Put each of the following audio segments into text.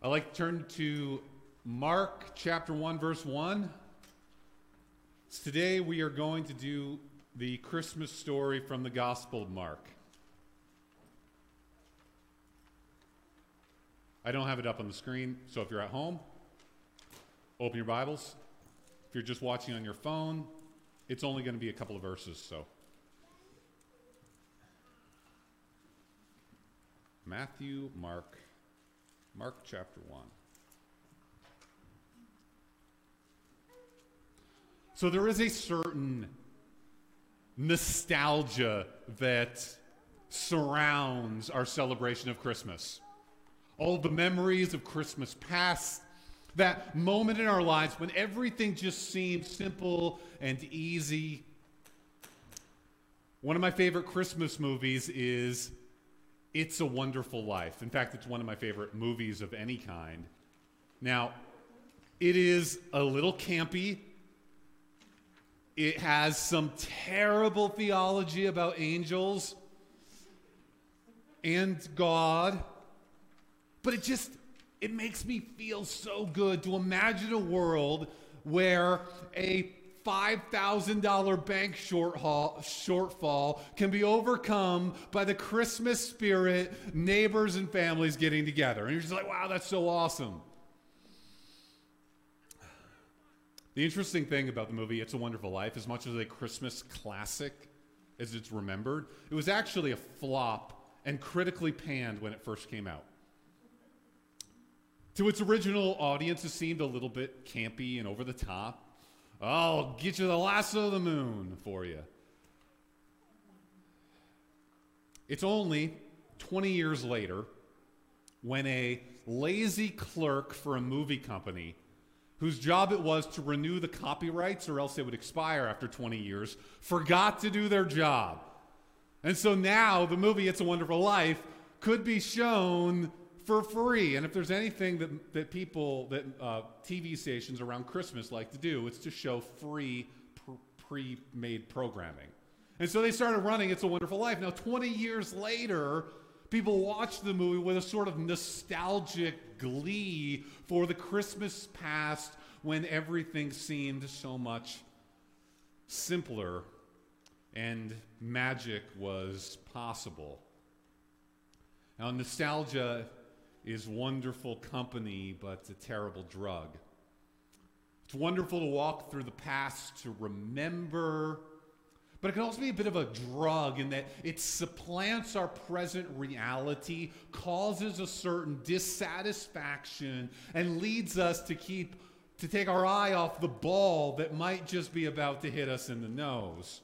I'd like to turn to Mark chapter 1, verse 1. Today we are going to do the Christmas story from the Gospel of Mark. I don't have it up on the screen, so if you're at home, open your Bibles. If you're just watching on your phone, it's only going to be a couple of verses, so. Matthew, Mark chapter 1. So there is a certain nostalgia that surrounds our celebration of Christmas. All the memories of Christmas past, that moment in our lives when everything just seemed simple and easy. One of my favorite Christmas movies is It's a Wonderful Life. In fact, it's one of my favorite movies of any kind. Now, it is a little campy. It has some terrible theology about angels and God. But it makes me feel so good to imagine a world where a $5,000 bank shortfall can be overcome by the Christmas spirit, neighbors and families getting together. And you're just like, wow, that's so awesome. The interesting thing about the movie It's a Wonderful Life, as much as a Christmas classic as it's remembered, it was actually a flop and critically panned when it first came out. To its original audience, it seemed a little bit campy and over the top. I'll get you the lasso of the moon for you. It's only 20 years later when a lazy clerk for a movie company, whose job it was to renew the copyrights or else they would expire after 20 years, forgot to do their job. And so now the movie It's a Wonderful Life could be shown for free. And if there's anything that TV stations around Christmas like to do, it's to show free pre-made programming. And so they started running It's a Wonderful Life. Now, 20 years later, people watch the movie with a sort of nostalgic glee for the Christmas past when everything seemed so much simpler and magic was possible. Now, nostalgia is wonderful company, but it's a terrible drug. It's wonderful to walk through the past to remember, but it can also be a bit of a drug in that it supplants our present reality, causes a certain dissatisfaction, and leads us to take our eye off the ball that might just be about to hit us in the nose.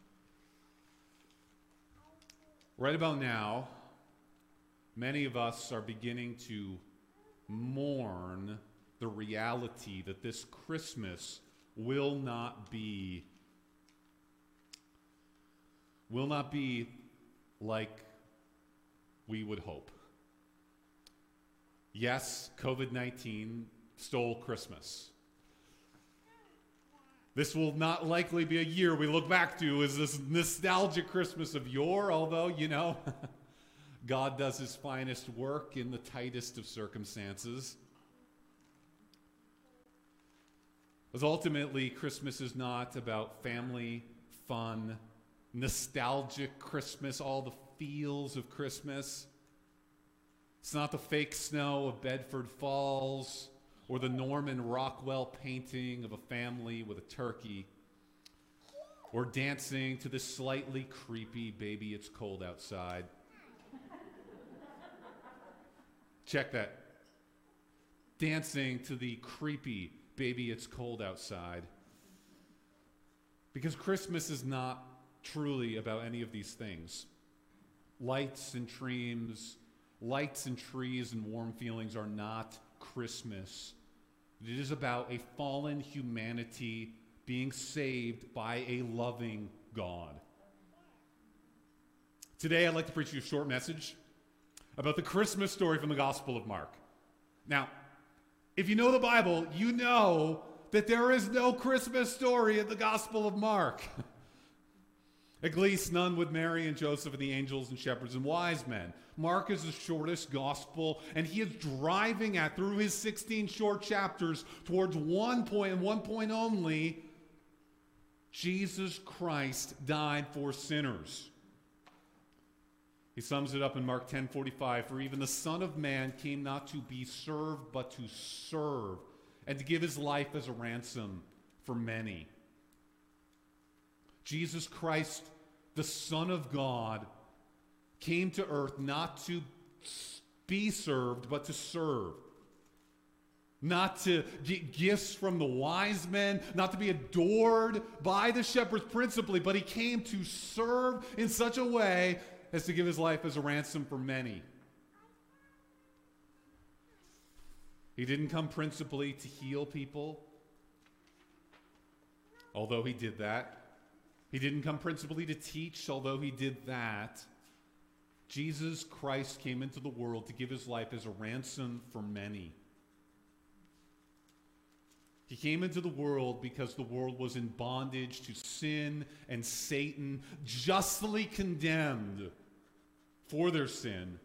Right about now, many of us are beginning to mourn the reality that this Christmas will not be like we would hope. Yes, COVID-19 stole Christmas. This will not likely be a year we look back to as this nostalgic Christmas of yore, although, God does his finest work in the tightest of circumstances. Because ultimately, Christmas is not about family, fun, nostalgic Christmas, all the feels of Christmas. It's not the fake snow of Bedford Falls or the Norman Rockwell painting of a family with a turkey or dancing to the slightly creepy Baby It's Cold Outside. Check that. Dancing to the creepy Baby It's Cold Outside. Because Christmas is not truly about any of these things. Lights and trees and warm feelings are not Christmas. It is about a fallen humanity being saved by a loving God. Today I'd like to preach you a short message about the Christmas story from the Gospel of Mark. Now, if you know the Bible, you know that there is no Christmas story in the Gospel of Mark. At least none with Mary and Joseph and the angels and shepherds and wise men. Mark is the shortest gospel, and he is driving through his 16 short chapters towards one point and one point only. Jesus Christ died for sinners. He sums it up in Mark 10:45, for even the Son of Man came not to be served, but to serve, and to give his life as a ransom for many. Jesus Christ, the Son of God, came to earth not to be served, but to serve. Not to get gifts from the wise men, not to be adored by the shepherds principally, but he came to serve in such a way as to give his life as a ransom for many. He didn't come principally to heal people, although he did that. He didn't come principally to teach, although he did that. Jesus Christ came into the world to give his life as a ransom for many. He came into the world because the world was in bondage to sin and Satan, justly condemned for their sin.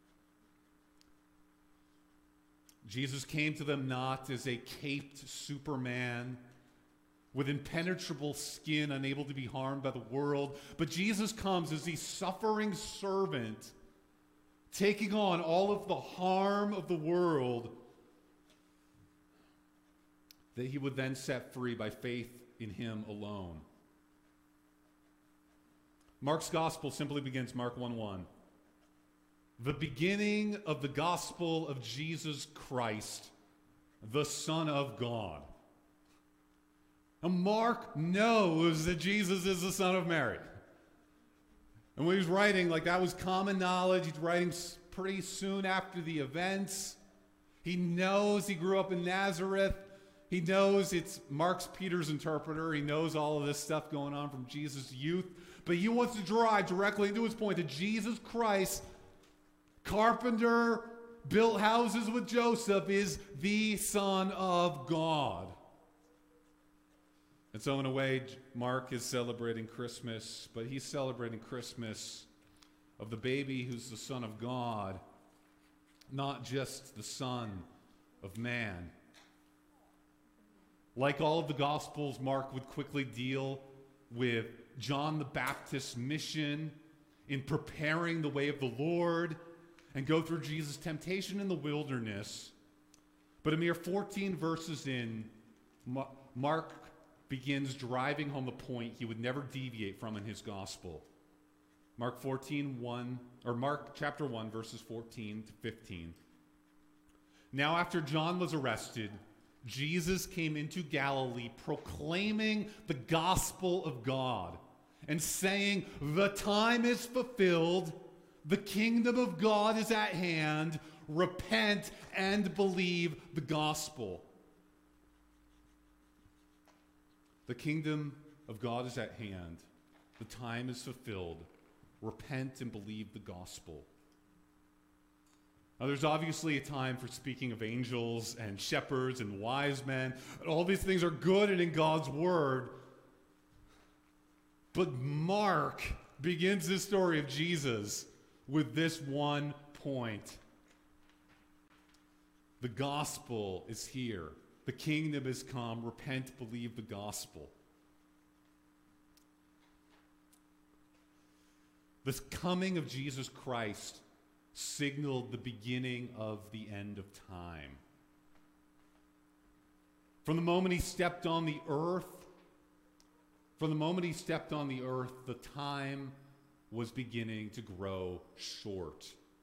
Jesus came to them not as a caped Superman with impenetrable skin, unable to be harmed by the world, but Jesus comes as the suffering servant, taking on all of the harm of the world, that he would then set free by faith in him alone. Mark's gospel simply begins, Mark 1:1. The beginning of the gospel of Jesus Christ, the Son of God. Now, Mark knows that Jesus is the son of Mary. And when he was writing, that was common knowledge. He's writing pretty soon after the events. He knows he grew up in Nazareth. He knows it's Mark's Peter's interpreter. He knows all of this stuff going on from Jesus' youth. But he wants to drive directly into his point that Jesus Christ, carpenter, built houses with Joseph, is the Son of God. And so in a way, Mark is celebrating Christmas, but he's celebrating Christmas of the baby who's the Son of God, not just the Son of Man. Like all of the Gospels, Mark would quickly deal with John the Baptist's mission in preparing the way of the Lord and go through Jesus' temptation in the wilderness. But a mere 14 verses in, Mark begins driving home the point he would never deviate from in his gospel. Mark chapter 1, verses 14 to 15. Now after John was arrested, Jesus came into Galilee proclaiming the gospel of God and saying, the time is fulfilled, the kingdom of God is at hand, repent and believe the gospel. The kingdom of God is at hand. The time is fulfilled. Repent and believe the gospel. Now, there's obviously a time for speaking of angels and shepherds and wise men. All these things are good and in God's word. But Mark begins this story of Jesus with this one point. The gospel is here. The kingdom has come. Repent, believe the gospel. This coming of Jesus Christ signaled the beginning of the end of time. From the moment he stepped on the earth, the time was beginning to grow short.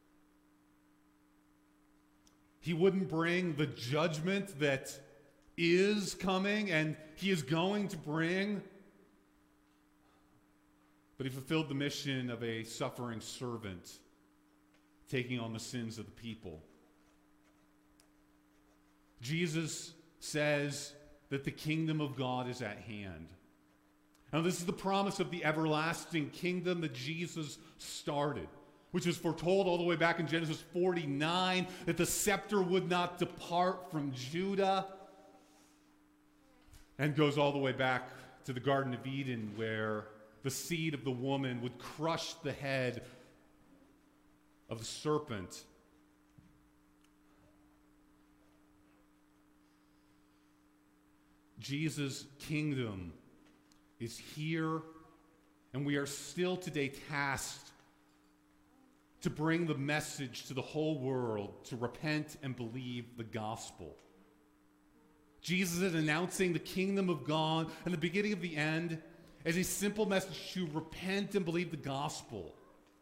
He wouldn't bring the judgment that is coming and he is going to bring, but he fulfilled the mission of a suffering servant, taking on the sins of the people. Jesus says that the kingdom of God is at hand. Now, this is the promise of the everlasting kingdom that Jesus started, which is foretold all the way back in Genesis 49, that the scepter would not depart from Judah, and goes all the way back to the Garden of Eden, where the seed of the woman would crush the head of the serpent. Jesus' kingdom is here, and we are still today tasked to bring the message to the whole world to repent and believe the gospel. Jesus is announcing the kingdom of God and the beginning of the end as a simple message to repent and believe the gospel.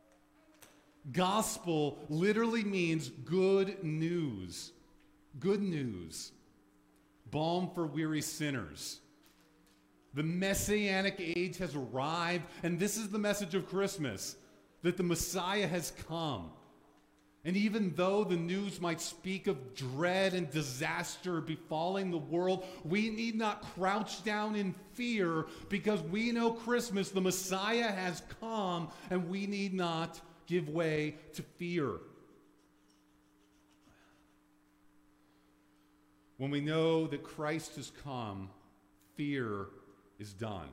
Gospel literally means good news. Good news. Balm for weary sinners. The Messianic age has arrived, and this is the message of Christmas, that the Messiah has come. And even though the news might speak of dread and disaster befalling the world, we need not crouch down in fear, because we know Christmas, the Messiah has come, and we need not give way to fear. When we know that Christ has come, fear is done.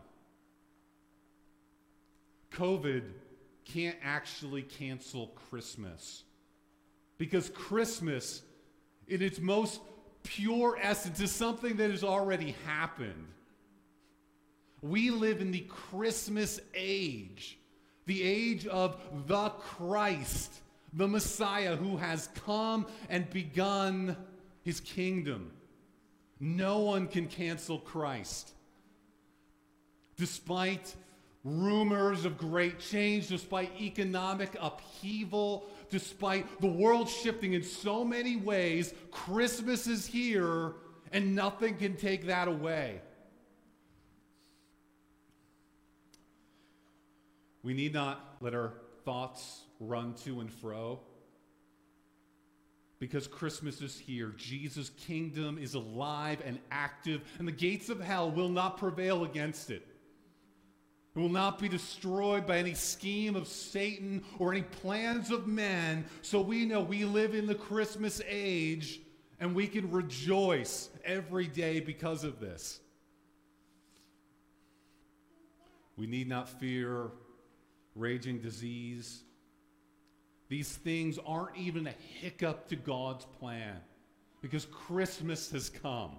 COVID can't actually cancel Christmas, because Christmas, in its most pure essence, is something that has already happened. We live in the Christmas age, the age of the Christ, the Messiah who has come and begun his kingdom. No one can cancel Christ. Despite rumors of great change, despite economic upheaval, despite the world shifting in so many ways, Christmas is here, and nothing can take that away. We need not let our thoughts run to and fro, because Christmas is here. Jesus' kingdom is alive and active, and the gates of hell will not prevail against it. It will not be destroyed by any scheme of Satan or any plans of men. So we know we live in the Christmas age, and we can rejoice every day because of this. We need not fear raging disease. These things aren't even a hiccup to God's plan, because Christmas has come.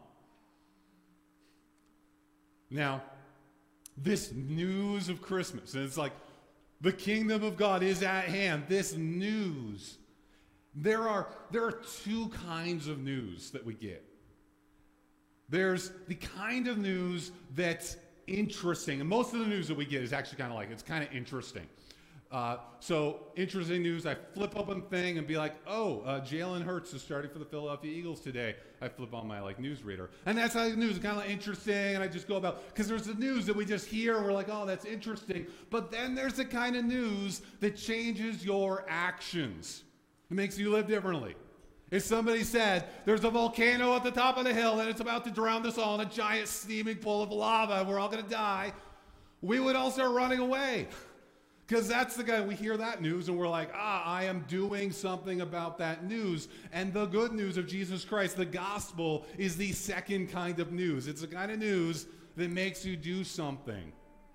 Now, this news of Christmas, and it's like the kingdom of God is at hand. This news, there are two kinds of news that we get. There's the kind of news that's interesting, and most of the news that we get is actually kind of like, it's kind of interesting. So interesting news, I flip open thing and be like, oh, Jalen Hurts is starting for the Philadelphia Eagles today. I flip on my news reader. And that's how the news is kind of interesting, and I just go about, because there's the news that we just hear, and we're like, oh, that's interesting. But then there's the kind of news that changes your actions. It makes you live differently. If somebody said, there's a volcano at the top of the hill, and it's about to drown us all in a giant steaming pool of lava, and we're all going to die, we would all start running away. Because that's the guy, we hear that news and we're like, I am doing something about that news. And the good news of Jesus Christ, the gospel, is the second kind of news. It's the kind of news that makes you do something.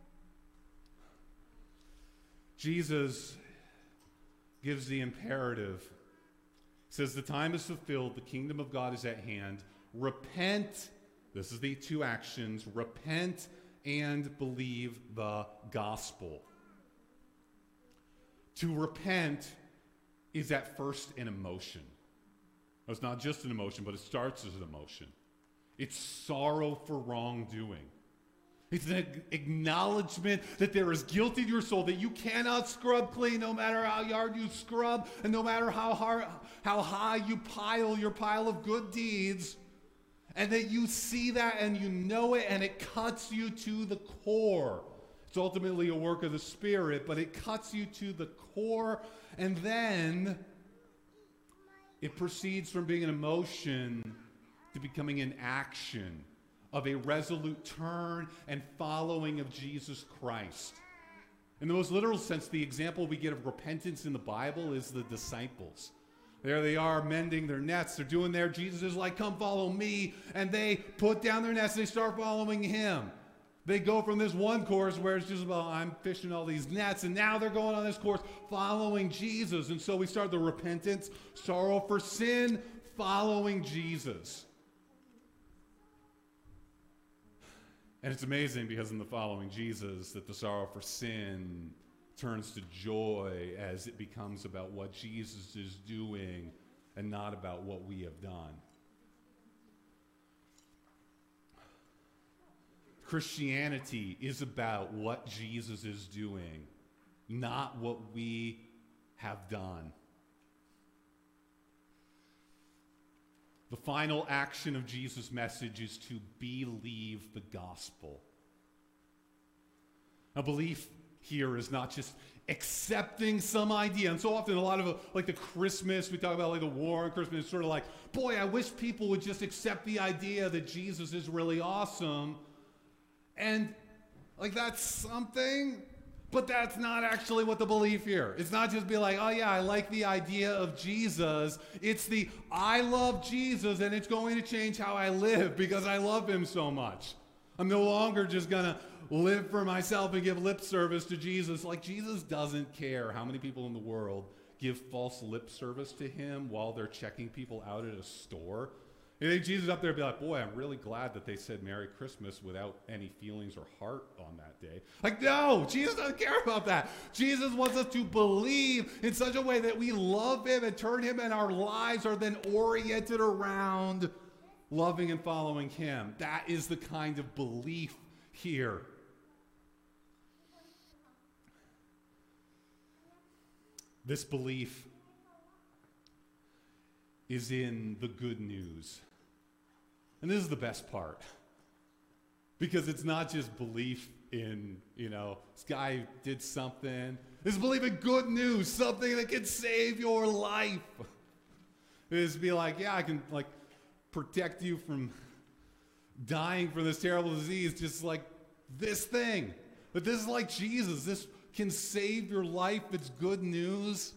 Jesus gives the imperative. He says, the time is fulfilled, the kingdom of God is at hand. Repent, this is the two actions, repent and believe the gospel. To repent is at first an emotion. It's not just an emotion, but it starts as an emotion. It's sorrow for wrongdoing. It's an acknowledgement that there is guilt in your soul, that you cannot scrub clean no matter how hard you scrub, and no matter how high you pile your pile of good deeds, and that you see that and you know it, and it cuts you to the core. It's ultimately a work of the Spirit, but it cuts you to the core, and then it proceeds from being an emotion to becoming an action of a resolute turn and following of Jesus Christ. In the most literal sense, the example we get of repentance in the Bible is the disciples. There they are mending their nets. They're doing there. Jesus is like, come follow me. And they put down their nets and they start following him. They go from this one course where it's just about, I'm fishing all these nets, and now they're going on this course following Jesus. And so we start the repentance, sorrow for sin, following Jesus. And it's amazing because in the following Jesus that the sorrow for sin turns to joy as it becomes about what Jesus is doing and not about what we have done. Christianity is about what Jesus is doing, not what we have done. The final action of Jesus' message is to believe the gospel. Now, belief here is not just accepting some idea. And so often a lot of like the Christmas, we talk about like the war on Christmas, it's sort of like, boy, I wish people would just accept the idea that Jesus is really awesome. And like that's something, but that's not actually what the belief here. It's not just be like, oh yeah, I like the idea of Jesus. It's the, I love Jesus and it's going to change how I live because I love him so much. I'm no longer just going to live for myself and give lip service to Jesus. Like Jesus doesn't care how many people in the world give false lip service to him while they're checking people out at a store. You think Jesus up there would be like, boy, I'm really glad that they said Merry Christmas without any feelings or heart on that day. Like, no, Jesus doesn't care about that. Jesus wants us to believe in such a way that we love him and turn him, and our lives are then oriented around loving and following him. That is the kind of belief here. This belief is in the good news. And this is the best part. Because it's not just belief in, this guy did something. This is belief in good news, something that can save your life. It is be like, yeah, I can protect you from dying from this terrible disease, just like this thing. But this is like Jesus. This can save your life. It's good news.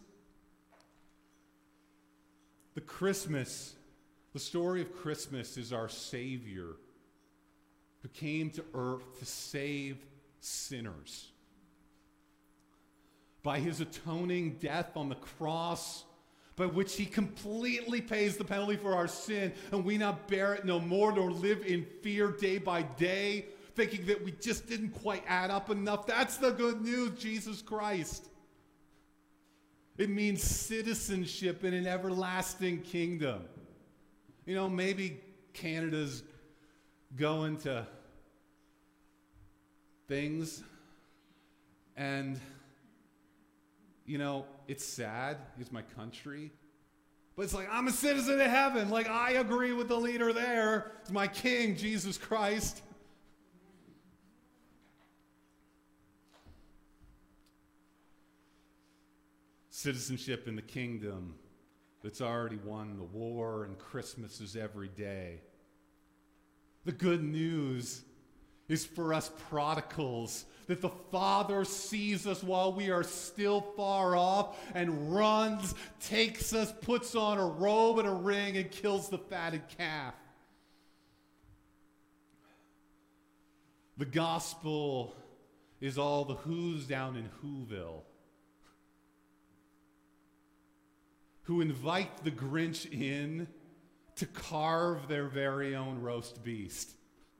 The story of Christmas is our Savior who came to earth to save sinners. By his atoning death on the cross, by which he completely pays the penalty for our sin, and we not bear it no more, nor live in fear day by day, thinking that we just didn't quite add up enough. That's the good news, Jesus Christ. It means citizenship in an everlasting kingdom. Maybe Canada's going to things and, it's sad. It's my country. But it's like, I'm a citizen of heaven. Like, I agree with the leader there. It's my king, Jesus Christ. Citizenship in the kingdom that's already won the war, and Christmas is every day. The good news is for us prodigals that the Father sees us while we are still far off and runs, takes us, puts on a robe and a ring, and kills the fatted calf. The gospel is all the who's down in Whoville who invite the Grinch in to carve their very own roast beast.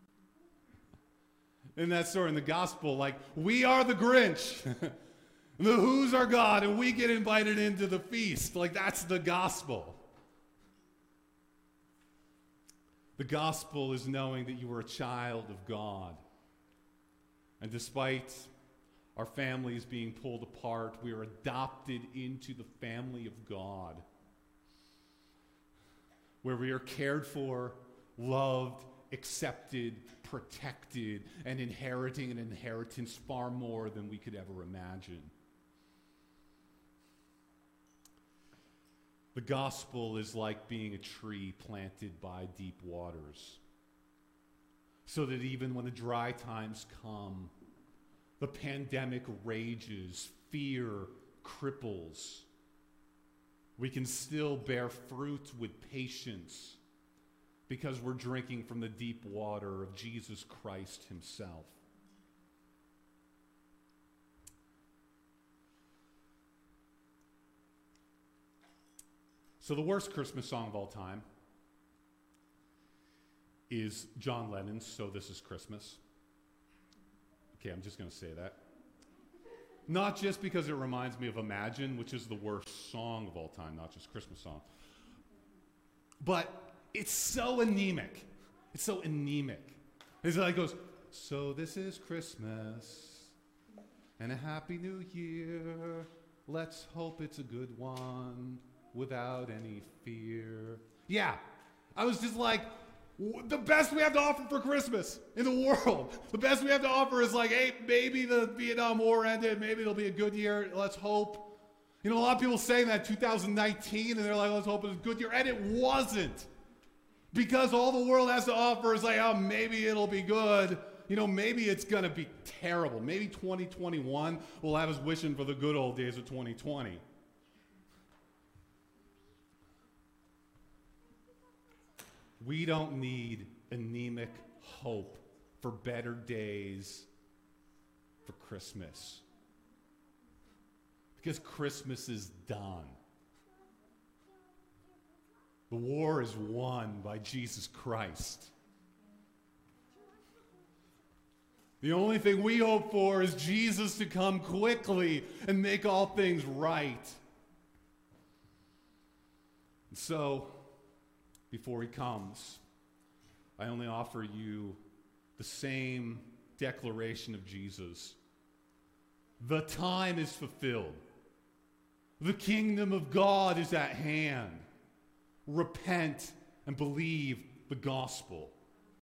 In that story in the gospel, like, we are the Grinch. The who's are God, and we get invited into the feast. Like, that's the gospel. The gospel is knowing that you are a child of God. And despite our families being pulled apart, we are adopted into the family of God, where we are cared for, loved, accepted, protected, and inheriting an inheritance far more than we could ever imagine. The gospel is like being a tree planted by deep waters, so that even when the dry times come, the pandemic rages, fear cripples, we can still bear fruit with patience because we're drinking from the deep water of Jesus Christ himself. So the worst Christmas song of all time is John Lennon's So This Is Christmas. Okay, I'm just going to say that. Not just because it reminds me of Imagine, which is the worst song of all time, not just Christmas song. But it's so anemic. It's so anemic. It's like it goes, so this is Christmas and a happy new year. Let's hope it's a good one without any fear. Yeah, I was just like, the best we have to offer for Christmas in the world. The best we have to offer is like, hey, maybe the Vietnam War ended. Maybe it'll be a good year. Let's hope. You know, a lot of people saying that 2019, and they're like, let's hope it's a good year. And it wasn't. Because all the world has to offer is like, oh, maybe it'll be good. You know, maybe it's going to be terrible. Maybe 2021 will have us wishing for the good old days of 2020. We don't need anemic hope for better days for Christmas. Because Christmas is done. The war is won by Jesus Christ. The only thing we hope for is Jesus to come quickly and make all things right. And so, before he comes, I only offer you the same declaration of Jesus. The time is fulfilled. The kingdom of God is at hand. Repent and believe the gospel.